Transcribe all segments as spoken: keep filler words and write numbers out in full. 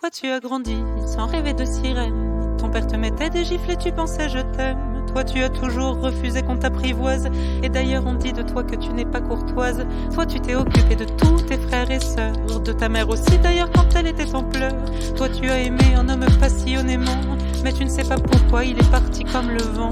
Toi tu as grandi sans rêver de sirène. Ton père te mettait des gifles et tu pensais je t'aime. Toi tu as toujours refusé qu'on t'apprivoise. Et d'ailleurs on dit de toi que tu n'es pas courtoise. Toi tu t'es occupé de tous tes frères et sœurs. De ta mère aussi d'ailleurs quand elle était en pleurs. Toi tu as aimé un homme passionnément. Mais tu ne sais pas pourquoi il est parti comme le vent.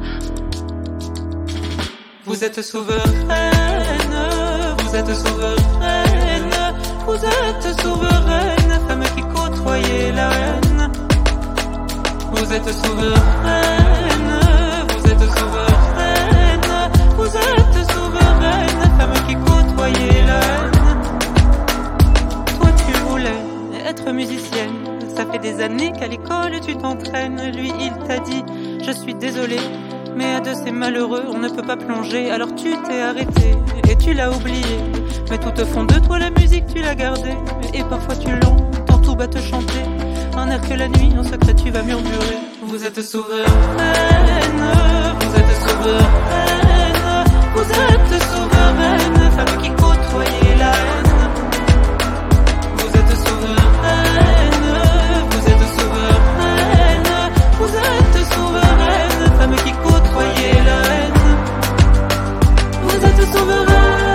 Vous êtes souveraine, vous êtes souveraine, vous êtes souveraine, femme qui côtoyait la haine. Vous êtes souveraine, vous êtes souveraine, vous êtes souveraine, femme qui côtoyait la haine. Toi tu voulais être musicienne, ça fait des années qu'à l'école tu t'entraînes. Lui il t'a dit, je suis désolé, mais à de ces malheureux, on ne peut pas plonger. Alors tu t'es arrêté et tu l'as oublié. Mais tout au fond de toi, la musique, tu l'as gardée. Et parfois tu l'entends tout bas te chanter un air que la nuit, en secret, tu vas murmurer. Vous êtes souveraine, vous êtes souveraine, vous êtes souveraine, femme qui côtoyait la haine. Vous êtes souveraine, vous êtes souveraine, vous êtes souveraine, femme qui côtoyait la haine. Vous êtes souveraine.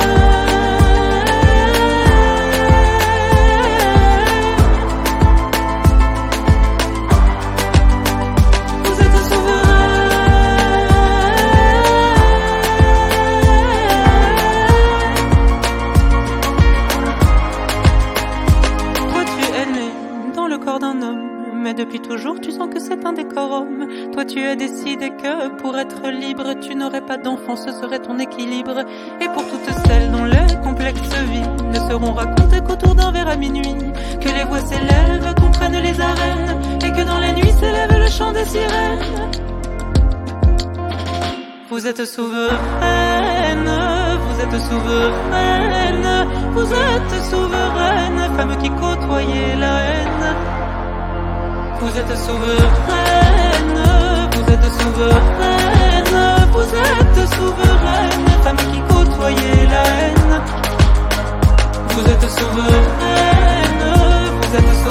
Vous êtes souveraine. Toi tu es né dans le corps d'un homme. Mais depuis toujours, tu sens que c'est un décorum. Toi, tu as décidé que pour être libre, tu n'aurais pas d'enfant, ce serait ton équilibre. Et pour toutes celles dont les complexes vies ne seront racontées qu'autour d'un verre à minuit, que les voix s'élèvent, qu'on prenne les arènes, et que dans la nuit s'élève le chant des sirènes. Vous êtes souveraine, vous êtes souveraine, vous êtes souveraine, femme qui côtoyait la haine. Vous êtes souveraine, vous êtes souveraine, vous êtes souveraine, femme qui côtoyait la haine. Vous êtes souveraine, vous êtes souveraine.